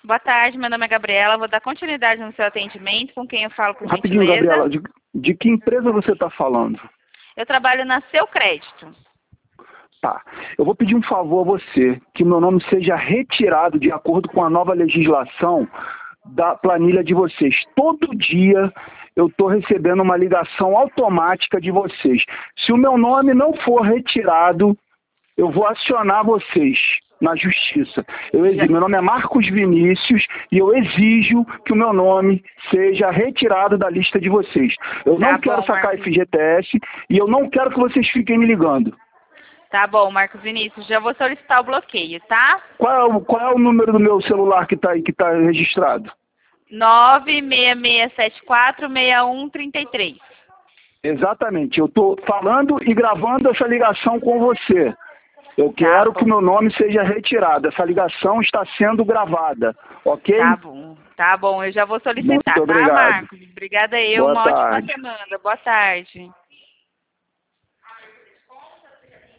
Boa tarde, meu nome é Gabriela. Vou dar continuidade no seu atendimento. Com quem eu falo, por Rapidinho, gentileza? Gabriela, de que empresa você está falando? Eu trabalho na Seu Crédito. Tá. Eu vou pedir um favor a você, que meu nome seja retirado de acordo com a nova legislação da planilha de vocês. Todo dia eu estou recebendo uma ligação automática de vocês. Se o meu nome não for retirado, eu vou acionar vocês na justiça. Meu nome é Marcos Vinícius e eu exijo que o meu nome seja retirado da lista de vocês. Eu não quero sacar Marcos. FGTS e eu não quero que vocês fiquem me ligando. Tá bom, Marcos Vinícius. Já vou solicitar o bloqueio, tá? Qual é o número do meu celular que está aí, que está registrado? 966746133. Exatamente. Eu estou falando e gravando essa ligação com você. Eu quero que o meu nome seja retirado. Essa ligação está sendo gravada, ok? Tá bom. Eu já vou solicitar, Muito obrigado. tá, Marcos? Obrigada eu. Boa Uma tarde. ótima semana. Boa tarde.